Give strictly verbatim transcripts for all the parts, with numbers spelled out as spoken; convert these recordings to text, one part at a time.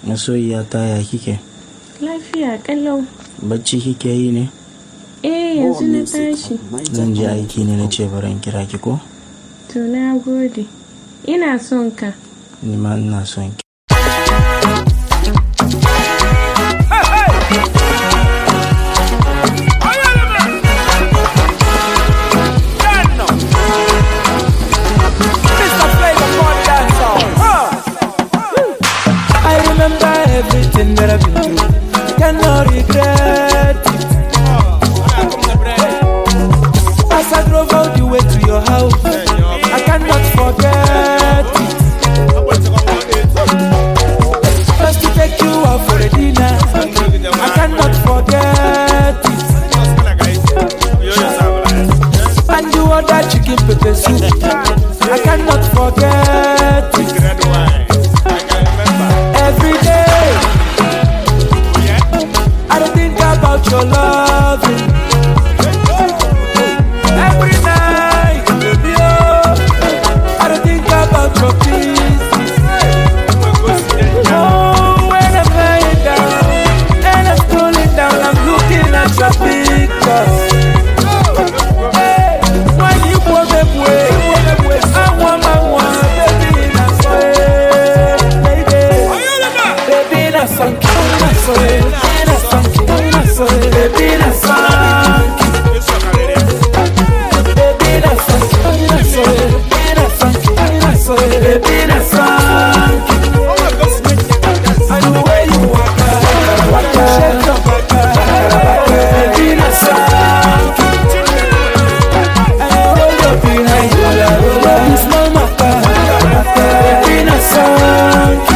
Masoyiya ta ya kike? Lafiya kalau. Bacci kike yi ne? Eh yanzu na tashi. Zan je aiki ne na ce baran kira ki ko? To na gode. Ina son ka. Ni ma ina son ki. Everything that I've been through, I cannot regret it. As I drove all the way to your house, I cannot forget it. Just to take you out for a dinner, I cannot forget it. And you order chicken pepper soup, I cannot forget it. Every day, I don't think about your loving. Every night, baby, oh, I don't think about your kisses. Oh, when I'm lying down and I'm scrolling down, I'm looking at your pictures. Hey, when you put them away, I want my one, baby, that's why. Sanki, na soy, na sanki, na soy, baby na sanki, baby na sanki, na soy, na sanki, na soy, baby na sanki. And the way you walk, walk, shake your back, baby na sanki. And you roll your behind, roll your small mata, baby na sanki.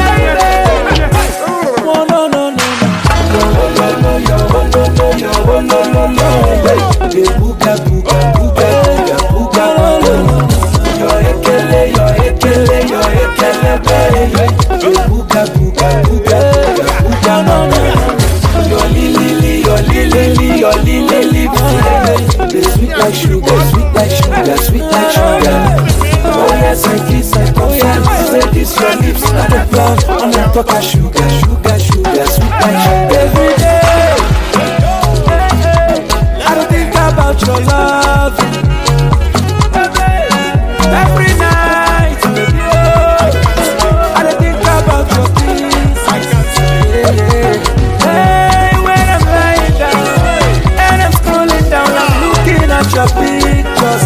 Buga buga buga buga buga yo ekele yo ekele yo ekele baby buga buga buga buga no no yo lili yo lili yo lili baby sweet like sugar sweet like sugar sweet like sugar. Oh yes I kiss I confess say this your lips not the blood on the talk of sugar sugar sugar sweet like sugar. Every day I don't think about your love. Every night, baby, oh, I don't think about your things. Hey, when I'm lying down and I'm scrolling down, I'm looking at your pictures.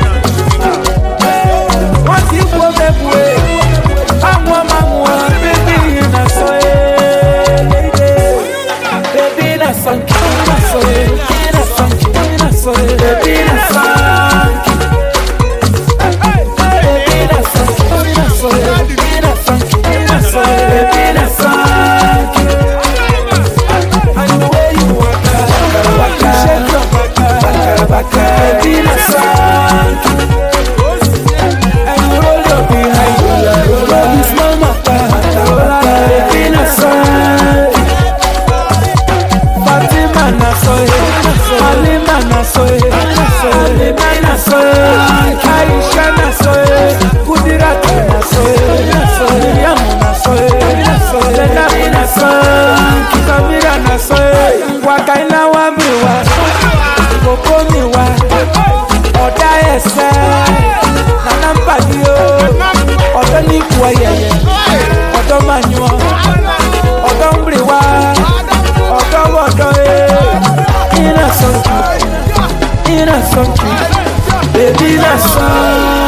What you go that way? I'm one, I'm one, baby, in a soy, baby, in a sanki, in a soy. Baby na sanki, baby na sanki, baby na sanki, baby na sanki. And the way you walk, walk, shake your back, back, baby na sanki. And you roll your behind, roll your small mata, baby na sanki. Fatima na soy, Halima na soy, Halima na soy, Aisha na soy, Kudirat na soy, Miriam na soy, Zainab na soy, Kamira na soy, Wakaila wa miwa, Koko miwa, Oda ese, Nana mpadio, Odo ni kuwayeye, Odo manywa, Odo mbriwa, Odo wodo e. In a song, in a song, baby, that's song.